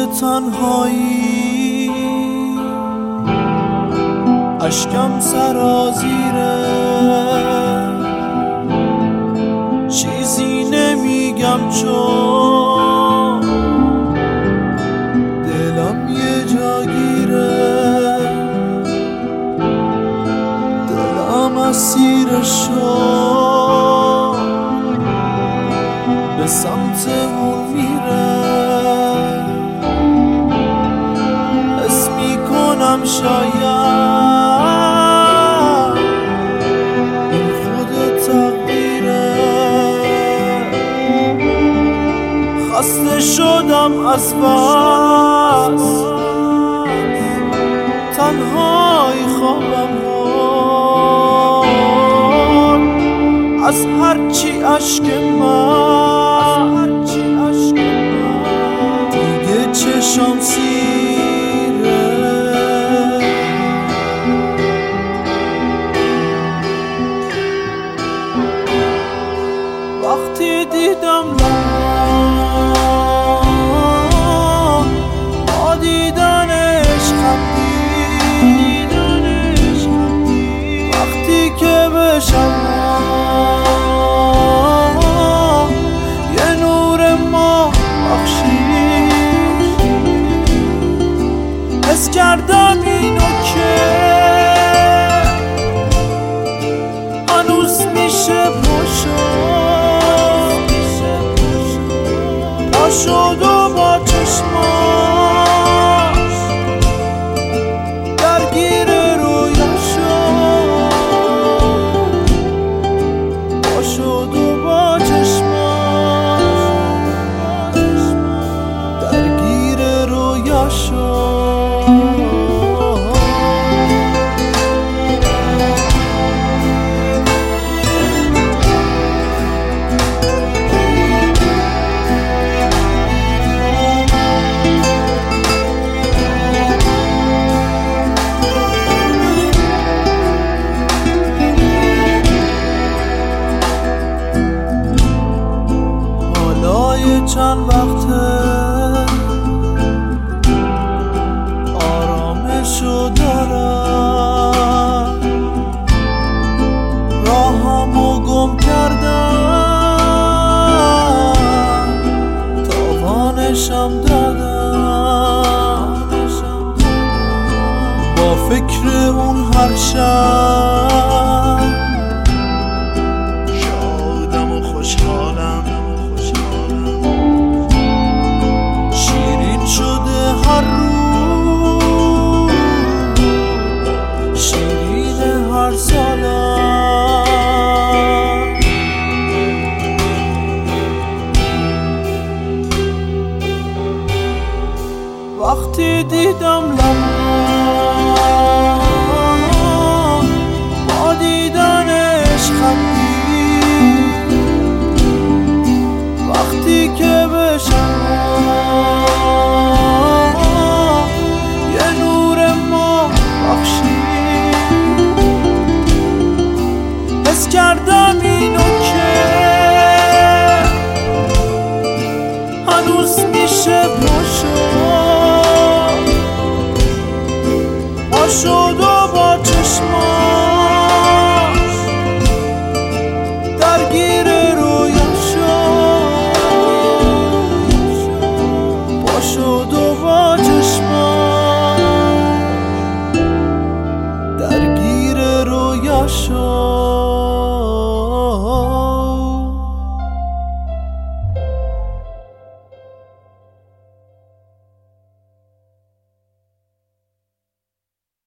تنهایی اشکم سرازیره، چیزی نمیگم چون دلم یه جاگیره، دلم اسیر شد به سمت اون میره، حس میکنم شاید این خود تقدیره. خسته شدم از بس تنهایی، خوابم برد از هرچی اشک من دیگه چشم سیره. وقتی دیدم با دیدنش خندید، وقتی که بشم یه نور ما بخشید، حس کردم اینو که هنوز میشه پاشد و با چشماش درگیر رویا شد، پاشد و با چشماش درگیر رویا شد. چند وقته آرامشو دارم، راهمو گم کردم، تاوانشم دادم، با فکر اون هر شب شادم و خوشحالم، شده هر روز شیرین هر سالم. وقتی دیدم با دیدنش خندید، وقتی که بشم حس کردم اینو که هنوز میشه پاشد و با چشماش درگیر رویا شد، پاشد و با چشماش درگیر رویا شد.